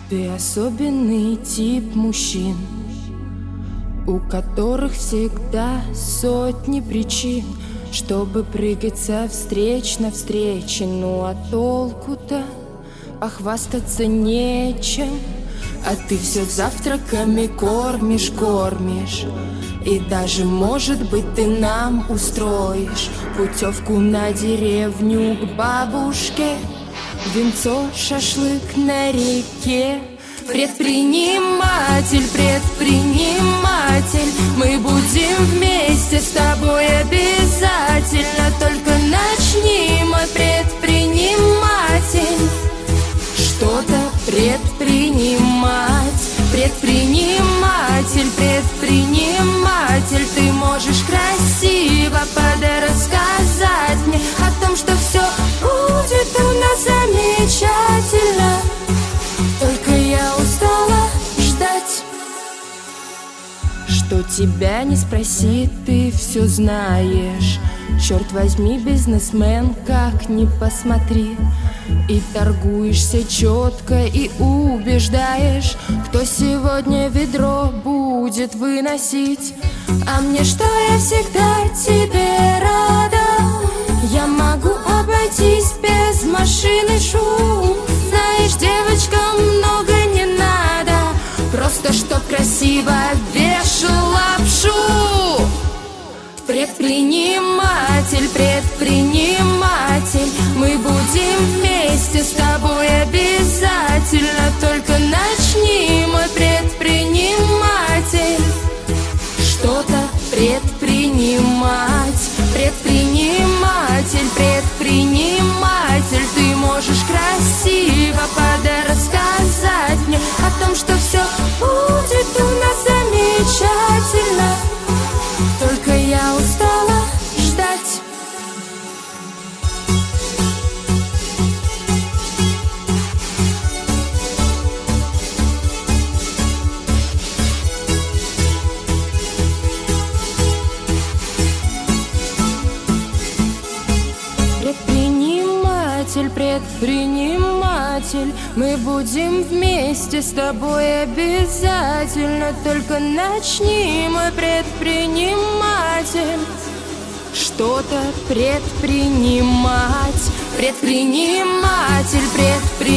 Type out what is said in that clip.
Ты особенный тип мужчин, у которых всегда сотни причин, чтобы прыгать со встреч на встречи. Ну а толку-то похвастаться нечем, а ты все завтраками кормишь. И даже, может быть, ты нам устроишь путевку на деревню к бабушке, винцо, шашлык на реке. Предприниматель, мы будем вместе с тобой обязательно. Только начни, мой предприниматель, что-то предпринимать. Предприниматель, ты можешь красиво рассказать мне о том, что все будет у нас замечательно. Только я устала ждать. Что тебя не спроси, ты все знаешь. Черт возьми, бизнесмен, как ни посмотри. И торгуешься четко и убеждаешь, кто сегодня ведро будет выносить. А мне что, я всегда тебе рада. Я могу обойтись без машины шум. Знаешь, девочкам много не надо, просто чтоб красиво вешал лапшу. Предприниматель, мы будем вместе с тобой обязательно. Только начни, мой предприниматель, что-то предпринимать. Предприниматель, ты можешь красиво рассказать мне о том, что все будет у нас замечательно. Только я устала ждать. Предприниматель, мы будем вместе с тобой обязательно. Только начни, мой предприниматель, что-то предпринимать. Предприниматель,